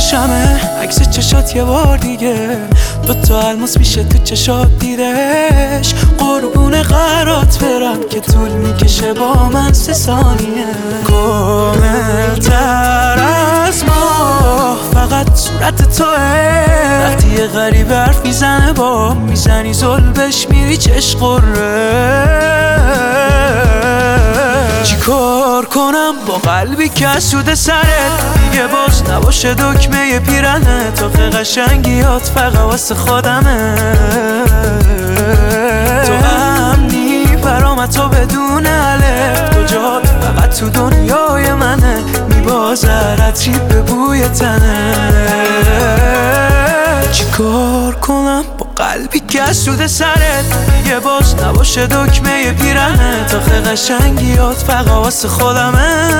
شمه عکس چشات یه بار دیگه، دوتا الماس میشه تو چشات دیدش. قربون قرات برم که طول میکشه با من 3 ثانیه. کامل تر از ما فقط صورت توه، وقتی یه غریب حرف میزنه با میزنی زلبش میری چشم قره. چی کار کنم با قلبی که سود سرت دیگه باز نباشه دکمه پیرنه. تا قشنگیات فقط واسه خودمه، تو امنی برام تو بدون الف، تو جا فقط تو دنیای منه. میبازر عطری به بوی تنه. چی کار کنم با قلبی که سود سرت دیگه باز نباشه دکمه پیرنه. تا قشنگیات فقط واسه خودمه،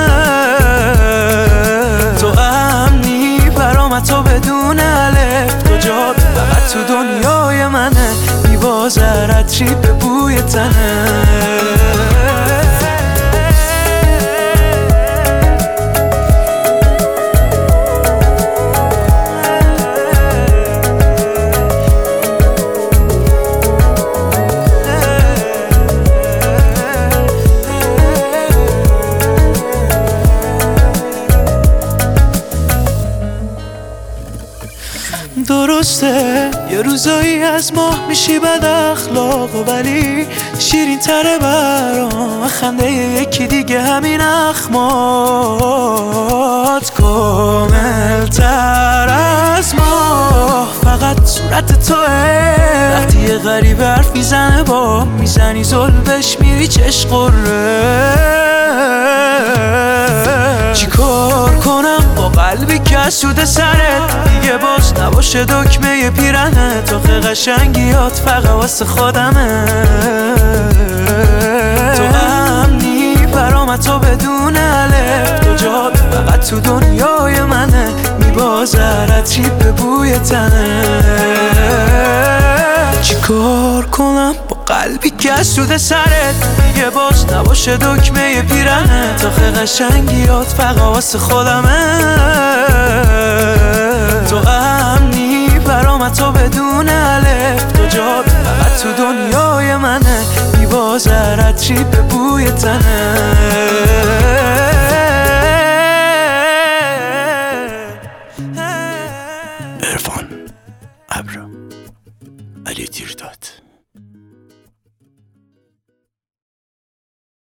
تو امنی برام تو بدون الف، تو جا فقط تو دنیای منه. میبازر عطری به بوی تنه. درسته یه روزایی از ماه میشی بد اخلاق، ولی شیرین تره برام خنده یکی دیگه همین اخمات. کامل تر از ما فقط صورت توه، وقتی یه غریب حرف میزنه با میزنی زلبش میری چشم قره. چی کار کنم با قلبی که سود سرت دیگه باز نباشه دکمه پیرنه. تا قشنگیات فقط واسه خودمه، تو امنی برام تو بدون الف، تو جا فقط تو دنیای منه. میبازر عطری به بوی تنه. چی کار کنم با قلبی که سود سرت دیگه باز نباشه دکمه پیرنه. تا قشنگیات فقط واسه خودمه، تو امنی برام تو بدون الف، تو جا فقط تو دنیای منه. میبازر عطری به بوی تنه.